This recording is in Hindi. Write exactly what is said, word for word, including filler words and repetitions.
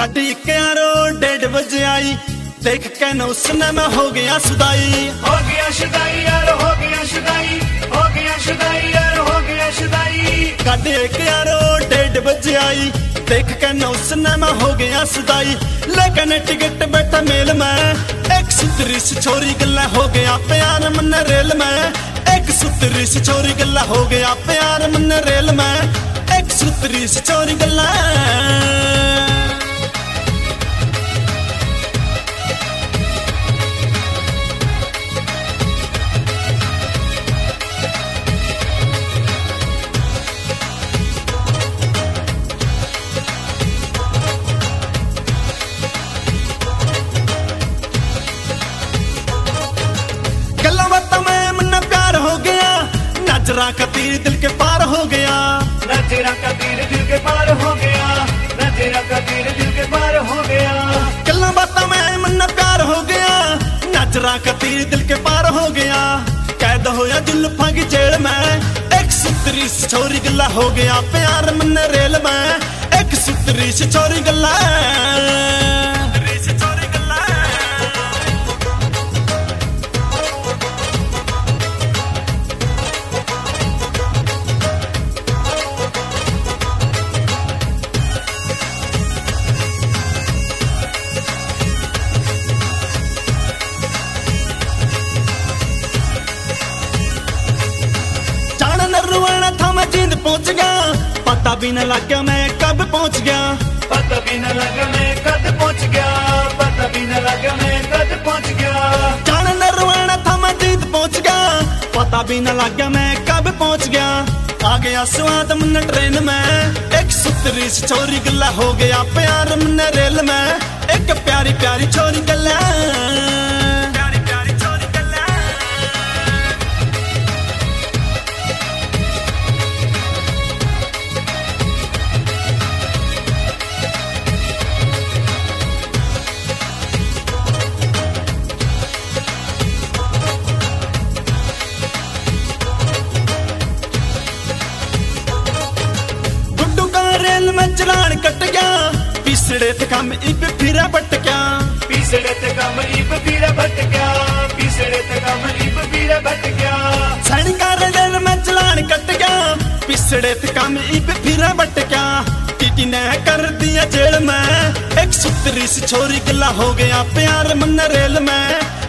साढ़े ग्यारह डेढ़ बजे आई, देख के न उसने मैं हो गया शुदाई। हो गया शुदाई यार, हो गया शुदाई, हो गया शुदाई यार, हो गया शुदाई। साढ़े ग्यारह डेढ़ बजे आई, देख के न उसने मैं हो गया शुदाई। लेकिन टिकट बैठा मेल में, एक सुतरी सी छोरी गल्ला हो गया प्यार मन रेल में। एक सुतरी सी छोरी गल्ला हो गया प्यार मन रेल में। एक सुतरी सी छोरी गल्ला। नजरा का तीर दिल के पार हो गया, नजरा का तीर दिल के पार हो गया, नजरा का तीर दिल के पार हो गया। गल्ला बाता में मन प्यार हो गया, नजरा का तीर दिल के पार हो गया। कैद होया जुल्फा की जेल में, एक सुतरी सी छोरी गल्ला हो गया प्यार मन रेल में। एक सुतरी सी छोरी गल्ला। पहुंच गया, पता भी न लगा मैं कब पहुंच गया। पता भी न लगा मैं कब पहुंच गया, पता भी न लगा मैं कब पहुंच गया। जान नरवाना था मैं जीत पहुंच गया, पता भी न लगा मैं कब पहुंच गया। आ गया स्वाद मन ट्रेन में, एक सुतरी सी छोरी गल्ला हो गया प्यार मन रेल में। एक प्यारी प्यारी छोरी गल्ला। में चलान कट गया, पिछड़े थे कम इब फिरा बट गया। पिछड़े थे कम इब फिरा बट गया, पिछड़े थे कम इब फिरा बट गया। सैनिका रेल में चलान कट गया, पिछड़े थे कम इब फिरा बट गया। टीटी ने कर दिया जेल में, एक सुतरी सी छोरी गल्ला हो गया प्यार मन रेल में।